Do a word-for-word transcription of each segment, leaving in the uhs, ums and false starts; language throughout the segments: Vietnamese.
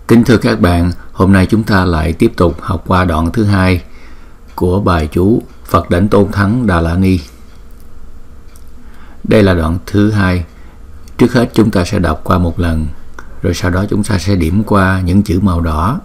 Kính thưa các bạn, hôm nay chúng ta lại tiếp tục học qua đoạn thứ hai của bài chú Phật Đảnh Tôn Thắng Đà La Ni. Đây là đoạn thứ hai. Trước hết chúng ta sẽ đọc qua một lần, rồi sau đó chúng ta sẽ điểm qua những chữ màu đỏ.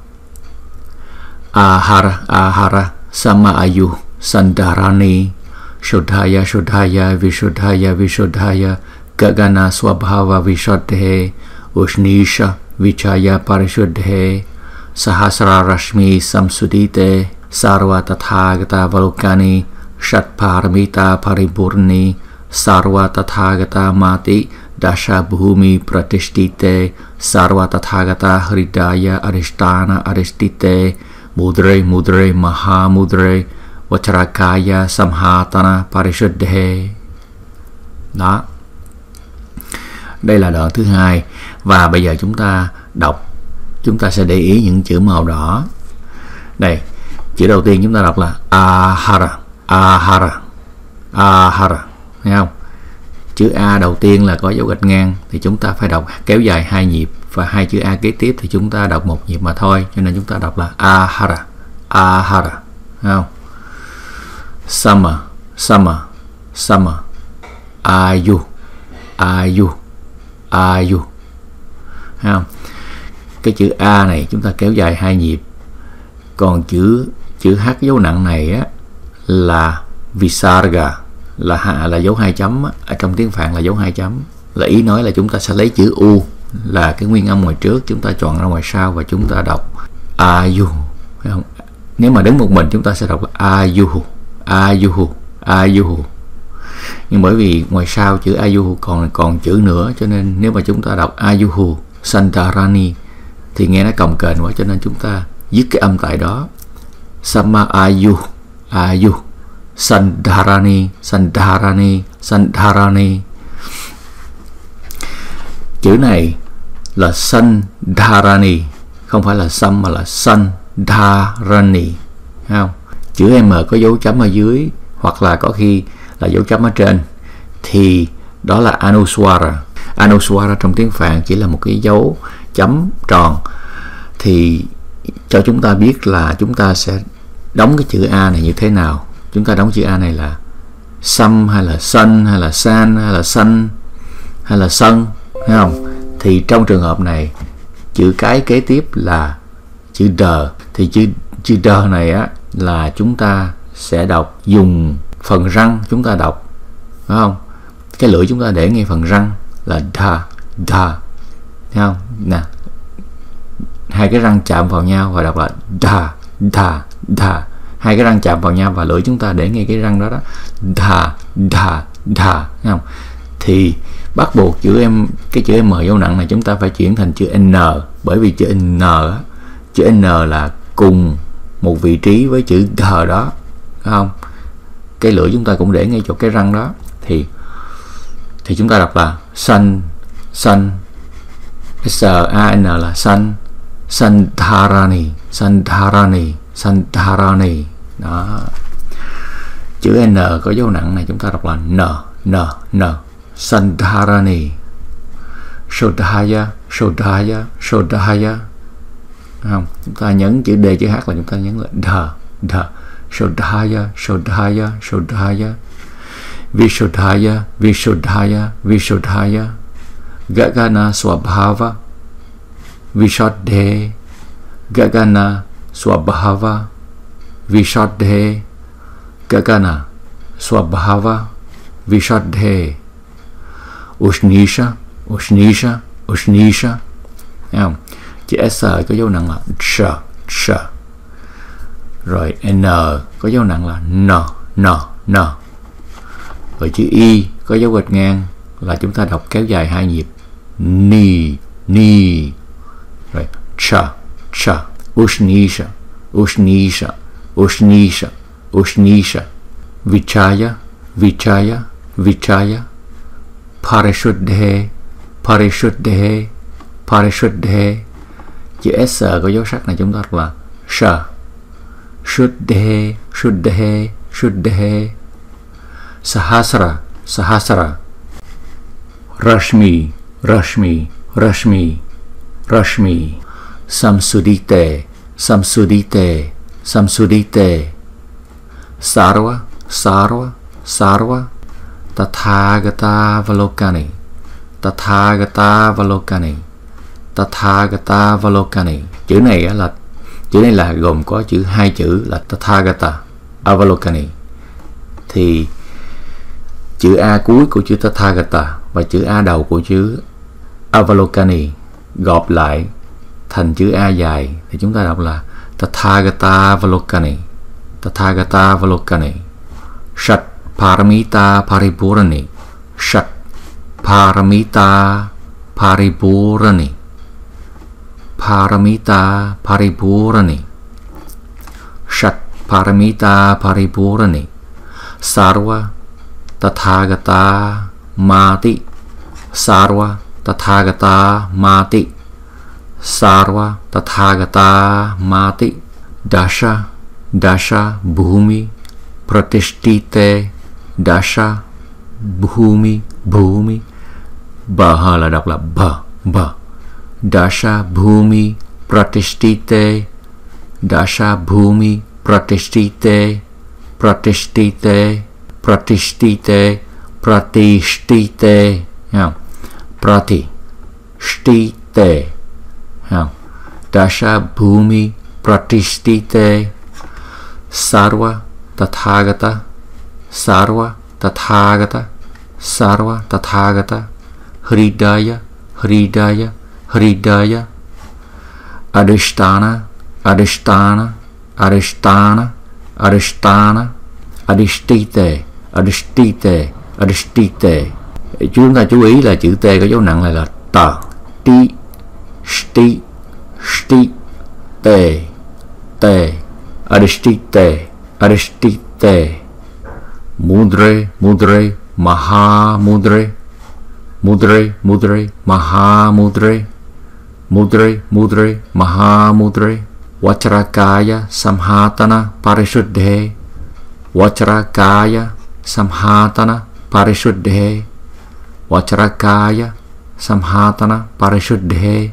Ahara Ahara Sama Ayu Sandarani Shuddhaya Shuddhaya Vishuddhaya Vishuddhaya Gagana Swabhava Vishuddhe Ushnisha Vichaya Parishuddhe Sahasra Rashmi Samsudite Sarva Tathagata Valokani Shatparamita Paripurni Sarva Tathagata Mati Dasha Bhumi Pratishtite Sarva Tathagata Hridaya Arishtana Aristite Mudre Mudre Maha Mudre Vachrakaya Samhatana Parishuddhe. Đó. Đây là đoạn thứ hai. Và bây giờ chúng ta đọc, chúng ta sẽ để ý những chữ màu đỏ. Đây, chữ đầu tiên chúng ta đọc là Ahara, Ahara, Ahara, thấy không? Chữ A đầu tiên là có dấu gạch ngang, thì chúng ta phải đọc kéo dài hai nhịp, và hai chữ A kế tiếp thì chúng ta đọc một nhịp mà thôi, cho nên chúng ta đọc là Ahara, Ahara, thấy không? Sama, Sama, Sama, Ayu, Ayu, Ayu, thấy không? Cái chữ A này chúng ta kéo dài hai nhịp, còn chữ chữ H dấu nặng này á là Visarga, là hạ là dấu hai chấm á. Ở trong tiếng Phạn là dấu hai chấm, là ý nói là chúng ta sẽ lấy chữ U là cái nguyên âm ngoài trước, chúng ta chọn ra ngoài sau và chúng ta đọc Ayu, thấy không? Nếu mà đứng một mình chúng ta sẽ đọc Ayu, Ayu, Ayu. Nhưng bởi vì ngoài sau chữ Ayuhu còn còn chữ nữa, cho nên nếu mà chúng ta đọc Ayuhu Sandarani thì nghe nó cồng kềnh quá, cho nên chúng ta dứt cái âm tại đó. Sama Ayu, Ayu Sandarani, Sandarani, Sandarani. Chữ này là Sandarani, không phải là Sam mà là Sandarani, thấy không? Chữ M có dấu chấm ở dưới, hoặc là có khi là dấu chấm ở trên, thì đó là Anuswara. Anuswara trong tiếng Phạn chỉ là một cái dấu chấm tròn, thì cho chúng ta biết là chúng ta sẽ đóng cái chữ A này như thế nào. Chúng ta đóng chữ A này là Sam hay là Sun hay là San hay là Sun hay là Sun, thấy không? Thì trong trường hợp này chữ cái kế tiếp là chữ D, thì chữ chữ D này á là chúng ta sẽ đọc dùng phần răng, chúng ta đọc, phải không? Cái lưỡi chúng ta để ngay phần răng là da, da, thấy không? Nè, hai cái răng chạm vào nhau và đọc là da, da, da. Hai cái răng chạm vào nhau và lưỡi chúng ta để ngay cái răng đó đó, da, da, da, thấy không? Thì bắt buộc chữ em cái chữ M dấu nặng này chúng ta phải chuyển thành chữ N, bởi vì chữ N á, chữ N là cùng một vị trí với chữ D đó, phải không? Cái lưỡi chúng ta cũng để ngay chỗ cái răng đó, thì thì chúng ta đọc là Sun, Sun, S A N là Sun, Sandarani, Sandarani, Sandarani. Đó. Chữ N có dấu nặng này chúng ta đọc là N, N, N, Sandarani. Shuddhaya, Shuddhaya, Shuddhaya. Không, chúng ta nhấn chữ D chữ H là chúng ta nhấn là D, D. Shuddhaya, Shuddhaya, Shuddhaya. Vishuddhaya, Vishuddhaya, Vishuddhaya. Gagana Swabhava Vishuddhe, Gagana Swabhava Vishuddhe, Gagana Swabhava Vishuddhe. Ushnisha, Ushnisha, Ushnisha. Thấy không? Chữ S có dấu nặng là sh, sh. Rồi N có dấu nặng là N, N, N. Rồi chữ Y có dấu gạch ngang là chúng ta đọc kéo dài hai nhịp, Ni, Ni. Rồi Cha, Cha. Ushnisha, Ushnisha, Ushnisha, Ushnisha. Vichaya, Vichaya, Vichaya. Parishuddhe, Parishuddhe, Parishuddhe. Chữ S có dấu sắc này chúng ta đọc là Sha. Shuddhe, Shuddhe, Shuddhe. Sahasra, Sahasra. Rashmi, Rashmi, Rashmi, Rashmi. Samsudite, Samsudite, Samsudite. Sarva, Sarva, Sarva, Tathagata Valokani, Tathagata Valokani, Tathagata Valokani. Chữ này là chữ này là gồm có chữ hai chữ là Tathagata Avalokani. Thì chữ A cuối của chữ Tathagata và chữ A đầu của chữ Avalokani gộp lại thành chữ A dài thì chúng ta đọc là Tathagata Valokani, Tathagata Valokani. Shat Paramita Paripurani, Shat Paramita Paripurani, Paramita Paripurani, Shat Paramita Paripurani. Sarva Tathagata Mati, Sarva Tathagata Mati, Sarva Tathagata Mati. Dasha, Dasha Bhumi Pratishtite, Dasha Bhumi, Bhumi. Bờ hờ là đọc là bờ, bờ. Dasha Bhumi Pratishtite, Dasha Bhumi Pratishtite, Pratishtite, Pratishtite, Pratishtite. Không? Prati, Shtite. Không? Dasha Bhumi Pratishtite. Sarva Tathagata, Sarva Tathagata, Sarva Tathagata. Hridaya, Hridaya, Hridaya. Adhisthana, Adhisthana, Adhisthana, Adhisthana. Adhishtite, Adhishtite, Adhishtite. Chúng ta chú ý là chữ T có dấu nặng lại là tờ, ti, sti, sti, te, te. Adhishtite, Adhishtite. Mudre, Mudre, Mahamudre, Mudre, Mudre, Mahamudre, Mudre, Mudre, Mahamudre. Vajrakaya Samhatana Parisuddhe, Vajrakaya Samhatana Parisuddhe, Vajrakaya Samhatana Parisuddhe.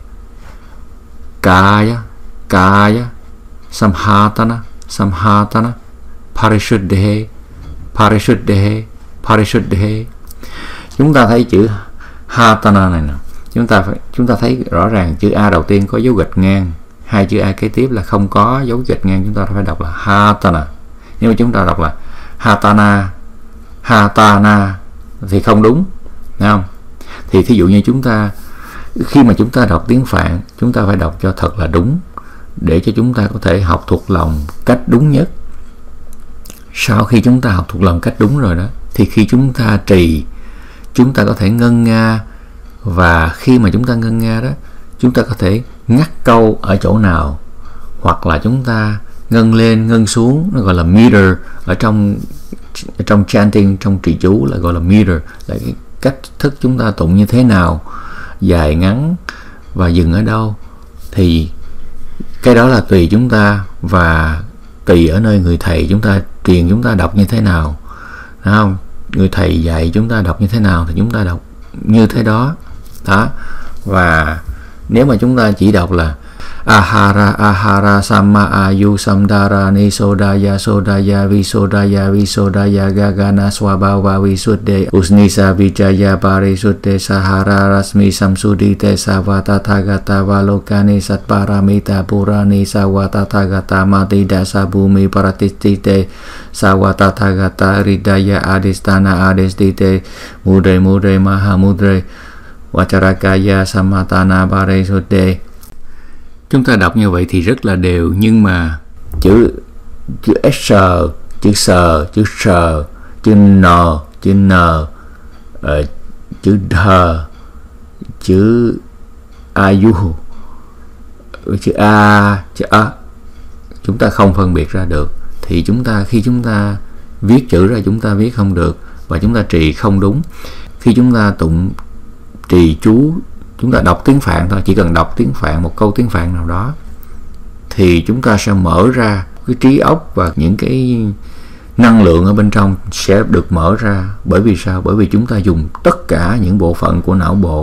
Kaya, Kaya Samhatana, Samhatana Parisuddhe, Parisuddhe, Parisuddhe. Chúng ta thấy chữ Hatana này nè, chúng ta phải chúng ta thấy rõ ràng chữ A đầu tiên có dấu gạch ngang, hai chữ A kế tiếp là không có dấu gạch ngang, chúng ta phải đọc là Hatana. Nhưng mà chúng ta đọc là Hatana, Hatana thì không đúng, thấy không? Thì thí dụ như chúng ta khi mà chúng ta đọc tiếng Phạn, chúng ta phải đọc cho thật là đúng để cho chúng ta có thể học thuộc lòng cách đúng nhất. Sau khi chúng ta học thuộc lòng cách đúng rồi đó, thì khi chúng ta trì, chúng ta có thể ngân nga, và khi mà chúng ta ngân nga đó, chúng ta có thể ngắt câu ở chỗ nào, hoặc là chúng ta ngân lên ngân xuống, nó gọi là meter. Ở trong ở trong chanting, trong trì chú là gọi là meter, là cái cách thức chúng ta tụng như thế nào, dài ngắn và dừng ở đâu. Thì cái đó là tùy chúng ta, và tùy ở nơi người thầy chúng ta truyền chúng ta đọc như thế nào, đúng không? Người thầy dạy chúng ta đọc như thế nào thì chúng ta đọc như thế đó. Đó. Và nếu mà chúng ta chỉ đọc là Ahara, Ahara, Samma, Ayu, Samdara, Nisodaya, Sodaya, Visodaya, Visodaya, Gagana, Swabhava, Visuddhe, Usnisa, Vijaya, Parisuddhe, Sahara, Rasmi, Samsudite, Savatathagata, Valokani, Satparamita, Purani, Savatathagata, Mati, Dasa, Bhumi, Paratistite, Savatathagata, Hridaya, Adhisthana, Adhisthite, Mudre, Mudre, Mahamudre, Vajrakaya, Samhatana, Parisuddhe. Chúng ta đọc như vậy thì rất là đều, nhưng mà chữ chữ S, chữ S, chữ S, chữ N, chữ N, uh, chữ D, chữ Ayu, chữ A, chữ A, chúng ta không phân biệt ra được. Thì chúng ta khi chúng ta viết chữ ra chúng ta viết không được, và chúng ta trì không đúng. Khi chúng ta tụng trì chú, chúng ta đọc tiếng Phạn thôi, chỉ cần đọc tiếng Phạn, một câu tiếng Phạn nào đó, thì chúng ta sẽ mở ra cái trí óc, và những cái năng lượng ở bên trong sẽ được mở ra. Bởi vì sao? Bởi vì chúng ta dùng tất cả những bộ phận của não bộ.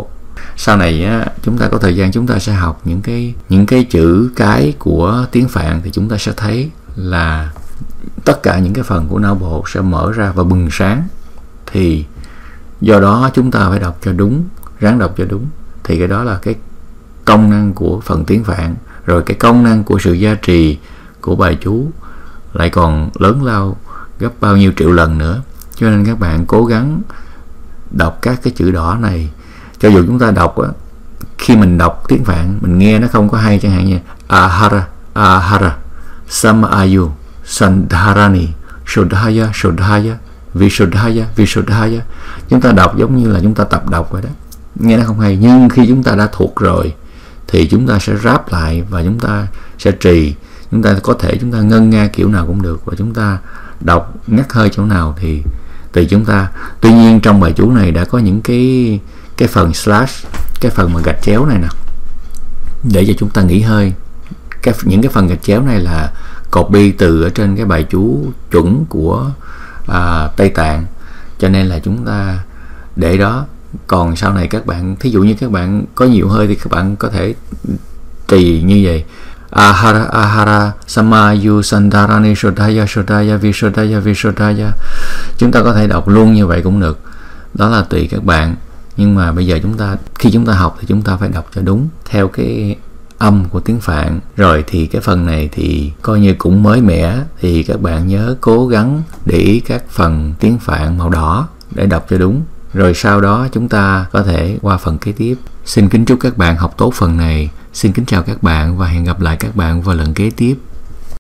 sau này á, chúng ta có thời gian chúng ta sẽ học những cái những cái chữ cái của tiếng Phạn, thì chúng ta sẽ thấy là tất cả những cái phần của não bộ sẽ mở ra và bừng sáng. Thì do đó chúng ta phải đọc cho đúng, ráng đọc cho đúng. Thì cái đó là cái công năng của phần tiếng Phạn. Rồi cái công năng của sự gia trì của bài chú lại còn lớn lao gấp bao nhiêu triệu lần nữa. Cho nên các bạn cố gắng đọc các cái chữ đỏ này. Cho dù chúng ta đọc á, khi mình đọc tiếng Phạn mình nghe nó không có hay, chẳng hạn như ahara ahara samayu sandharani shodhaya shodhaya vishodhaya vishodhaya, chúng ta đọc giống như là chúng ta tập đọc vậy đó, nghe nó không hay. Nhưng khi chúng ta đã thuộc rồi thì chúng ta sẽ ráp lại và chúng ta sẽ trì. Chúng ta có thể chúng ta ngân nga kiểu nào cũng được, và chúng ta đọc ngắt hơi chỗ nào thì tùy chúng ta. Tuy nhiên trong bài chú này đã có những cái cái phần slash, cái phần mà gạch chéo này nè, để cho chúng ta nghỉ hơi. Cái, những cái phần gạch chéo này là copy từ ở trên cái bài chú chuẩn của à, Tây Tạng, cho nên là chúng ta để đó. Còn sau này các bạn, thí dụ như các bạn có nhiều hơi thì các bạn có thể tùy như vậy: ahara ahara samayu sandharani shodhaya shodhaya vishodhaya vishodhaya. Chúng ta có thể đọc luôn như vậy cũng được, đó là tùy các bạn. Nhưng mà bây giờ chúng ta, khi chúng ta học thì chúng ta phải đọc cho đúng theo cái âm của tiếng Phạn. Rồi thì cái phần này thì coi như cũng mới mẻ, thì các bạn nhớ cố gắng để ý các phần tiếng Phạn màu đỏ để đọc cho đúng. Rồi sau đó chúng ta có thể qua phần kế tiếp. Xin kính chúc các bạn học tốt phần này. Xin kính chào các bạn và hẹn gặp lại các bạn vào lần kế tiếp.